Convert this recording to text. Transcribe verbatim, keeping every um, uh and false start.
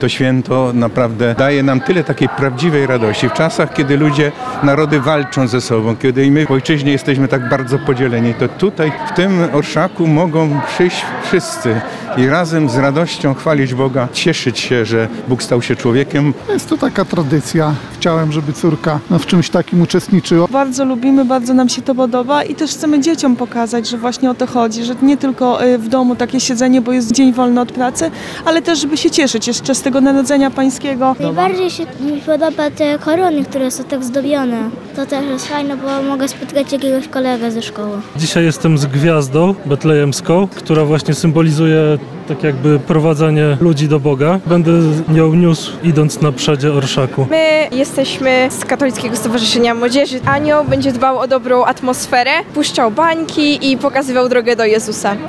To święto naprawdę daje nam tyle takiej prawdziwej radości w czasach, kiedy ludzie, narody walczą ze sobą, kiedy i my w ojczyźnie jesteśmy tak bardzo podzieleni, to tutaj w tym orszaku mogą przyjść wszyscy i razem z radością chwalić Boga, cieszyć się, że Bóg stał się człowiekiem. Jest to taka tradycja. Chciałem, żeby córka w czymś takim uczestniczyła. Bardzo lubimy, bardzo nam się to podoba i też chcemy dzieciom pokazać, że właśnie o to chodzi, że nie tylko w domu takie siedzenie, bo jest dzień wolny od pracy, ale też żeby się cieszyć jeszcze z tego Narodzenia Pańskiego. Najbardziej się mi podoba te korony, które są tak zdobione. To też jest fajne, bo mogę spotkać jakiegoś kolegę ze szkoły. Dzisiaj jestem z gwiazdą betlejemską, która właśnie symbolizuje tak jakby prowadzenie ludzi do Boga. Będę ją niósł idąc na przodzie orszaku. My jesteśmy z Katolickiego Stowarzyszenia Młodzieży. Anioł będzie dbał o dobrą atmosferę, puszczał bańki i pokazywał drogę do Jezusa.